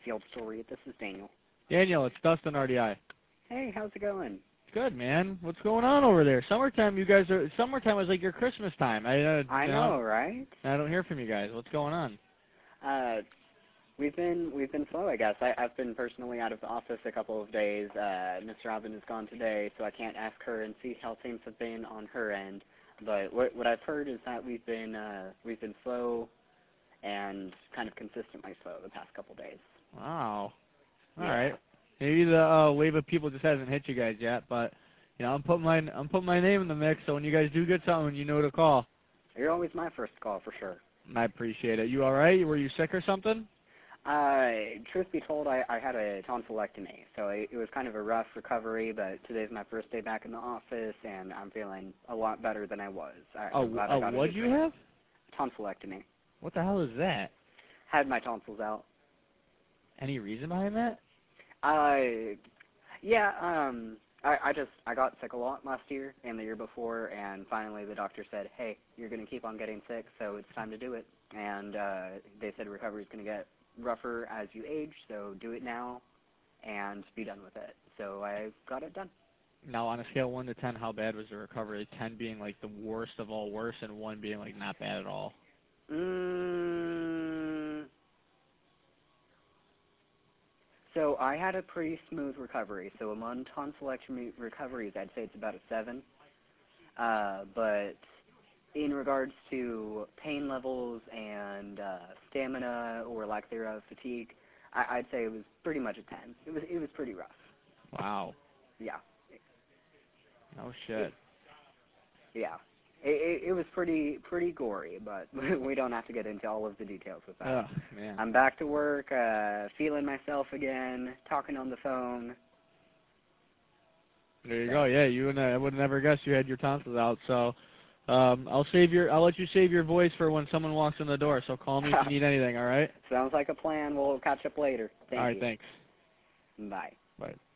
Field Story. This is Daniel. Daniel, it's Dustin RDI. Hey, how's it going? Good, man. What's going on over there? Summertime, you guys are. Summertime is like your Christmas time. I know, right? I don't hear from you guys. What's going on? We've been slow, I guess. I've been personally out of the office a couple of days. Miss Robin is gone today, so I can't ask her and see how things have been on her end. But what I've heard is that we've been slow and kind of consistently slow the past couple days. Wow. All Yeah. right. Maybe the wave of people just hasn't hit you guys yet, but you know, I'm putting my name in the mix. So when you guys do get something, you know to call. You're always my first call for sure. I appreciate it. You all right? Were you sick or something? Truth be told, I had a tonsillectomy, so it was kind of a rough recovery, but today's my first day back in the office, and I'm feeling a lot better than I was. What'd you have? Tonsillectomy. What the hell is that? Had my tonsils out. Any reason behind that? Yeah, I got sick a lot last year and the year before, and finally the doctor said, hey, you're going to keep on getting sick, so it's time to do it. And they said recovery's going to get rougher as you age, so do it now and be done with it. So I got it done. Now, on a scale of 1 to 10, how bad was the recovery? 10 being like the worst of all worst, and 1 being like not bad at all. So I had a pretty smooth recovery. So among tonsillectomy recoveries, I'd say it's about a 7. But in regards to pain levels and stamina or lack thereof, fatigue, I'd say it was pretty much a 10. It was pretty rough. Wow. Yeah. No shit. Yeah. It was pretty gory, but we don't have to get into all of the details with that. Oh, man. I'm back to work, feeling myself again, talking on the phone. There you go. Yeah, I would have never guessed you had your tonsils out. So I'll let you save your voice for when someone walks in the door. So call me if you need anything. All right. Sounds like a plan. We'll catch up later. Thank you. All right. Thanks. Bye. Bye.